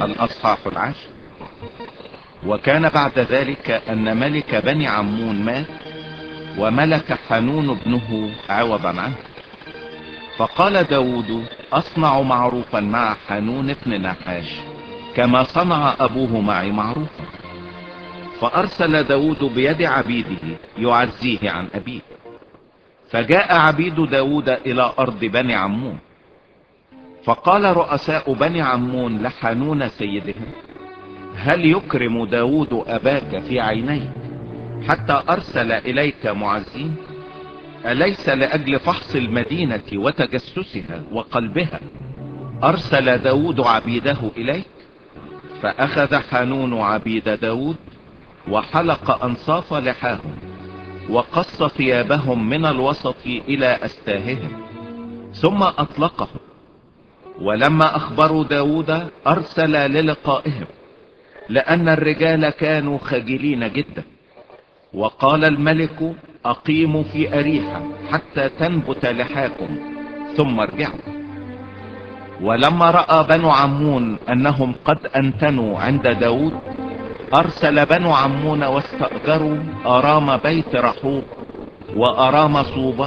الأصحاح 10. وكان بعد ذلك أن ملك بني عمون مات، وملك حنون ابنه عوضا عنه. فقال داود: أصنع معروفا مع حنون ابن نحاش كما صنع أبوه معي معروفا. فأرسل داود بيد عبيده يعزيه عن أبيه. فجاء عبيد داود إلى أرض بني عمون. فقال رؤساء بني عمون لحنون سيدهم: هل يكرم داود أباك في عينيك حتى أرسل إليك معزين؟ أليس لأجل فحص المدينة وتجسسها وقلبها أرسل داود عبيده إليك؟ فأخذ حنون عبيد داود وحلق أنصاف لحاهم وقص ثيابهم من الوسط إلى أستاههم ثم أطلقهم. ولما أخبروا داود أرسل للقائهم، لأن الرجال كانوا خجلين جدا. وقال الملك: أقيموا في أريحة حتى تنبت لحاكم ثم ارجعوا. ولما رأى بنو عمون أنهم قد أنتنوا عند داود، أرسل بنو عمون واستأجروا أرام بيت رحوب وأرام صوبة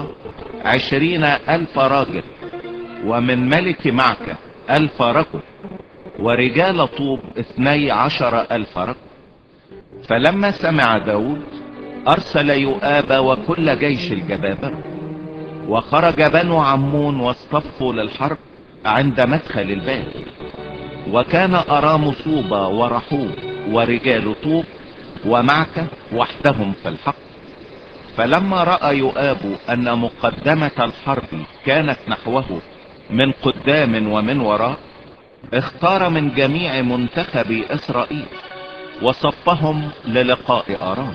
20,000 راجل، ومن ملك معكة 1,000 رجل، ورجال طوب 12,000 رجل. فلما سمع داود أرسل يؤاب وكل جيش الجبابرة، وخرج بنو عمون واصطفوا للحرب عند مدخل الباب. وكان أرام صوبة ورحوب ورجال طوب ومعكة وحدهم في الحق. فلما رأى يؤاب أن مقدمة الحرب كانت نحوه من قدام ومن وراء، اختار من جميع منتخب إسرائيل وصفهم للقاء أرام،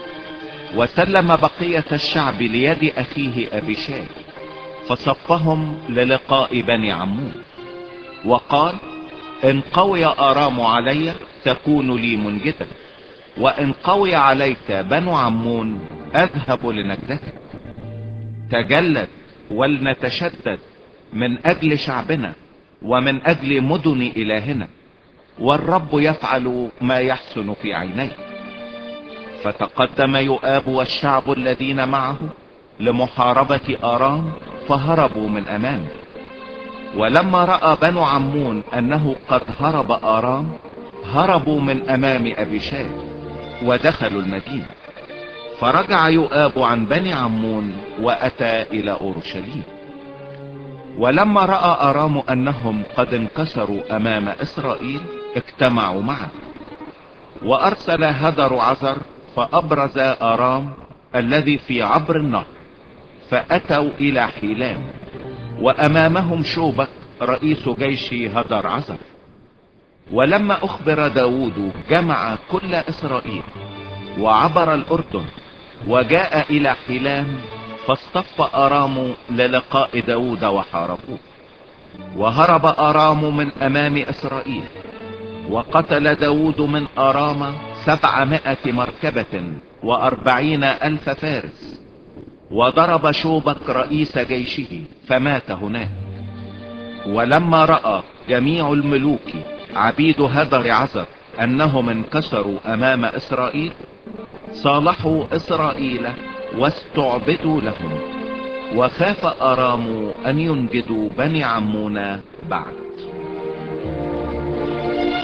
وسلم بقية الشعب ليد أخيه أبيشاي فصفهم للقاء بني عمون. وقال: إن قوي أرام علي تكون لي منجدا، وإن قوي عليك بنو عمون أذهب لنجدتك. تجلد ولنتشدد من أجل شعبنا ومن أجل مدن إلهنا، والرب يفعل ما يحسن في عينيه. فتقدم يؤاب والشعب الذين معه لمحاربة أرام فهربوا من أمامه. ولما رأى بنو عمون أنه قد هرب أرام، هربوا من أمام أبيشاي ودخلوا المدينة. فرجع يؤاب عن بني عمون وأتى إلى أورشليم. ولما رأى أرام أنهم قد انكسروا أمام إسرائيل اجتمعوا معه، وأرسل هدر عزر فأبرز أرام الذي في عبر النهر، فأتوا إلى حيلام، وأمامهم شوبك رئيس جيش هدر عزر. ولما أخبر داود جمع كل إسرائيل وعبر الأردن وجاء إلى حيلام، فاصطف أرام للقاء داود وحاربوه. وهرب أرام من أمام إسرائيل، وقتل داود من أرام 700 مركبة و40,000 فارس، وضرب شوبك رئيس جيشه فمات هناك. ولما رأى جميع الملوك عبيد هدر عزر أنهم انكسروا أمام إسرائيل، صالحوا إسرائيل واستعبدوا لهم، وخاف أرام أن ينجدوا بني عمون بعد.